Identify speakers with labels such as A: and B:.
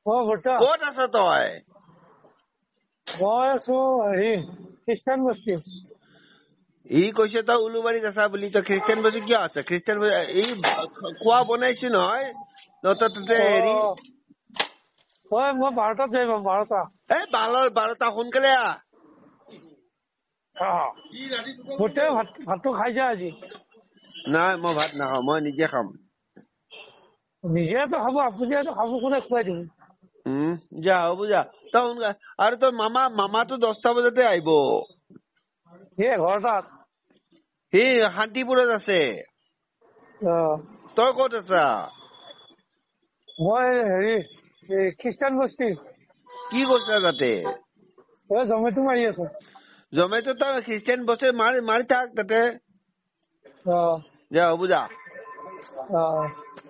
A: বৰ্তা
B: ক'ত আছ তই?
A: মই আছো হেৰি খ্ৰীষ্টান বস্তি।
B: ই কৈছে তই উলুবাৰীত আছা বুলি। তই খ্ৰীষ্টান বস্তি কিয় আছ? খ্ৰীষ্টান এই খোৱা বনাইছে নহয় তাতে হেৰি।
A: মই 12টাত যাই পাম 12টা।
B: এই 12টা সোনকালে আহ।
A: গোটেই ভাতটো খাই যা আজি।
B: নাই মই ভাত নাখাওঁ, মই নিজে খাম।
A: নিজেতো খাব, আপুনিতো খাব, কোনে খুৱাই দিব?
B: যা হ'ব যা তই সোনকালে। আৰু তই মামাটো 10টা বজাতে আহিব।
A: ঘৰটাত
B: সি শান্তিপুৰত আছে। তই ক'ত আছা?
A: মই হেৰি খ্ৰীষ্টান বস্তি।
B: কি কৰিছা তাতে?
A: জমেটো মাৰি আছো।
B: জমেটো তই খ্ৰীষ্টান বস্তি মাৰি থাক তাতে। যা হ'ব যা।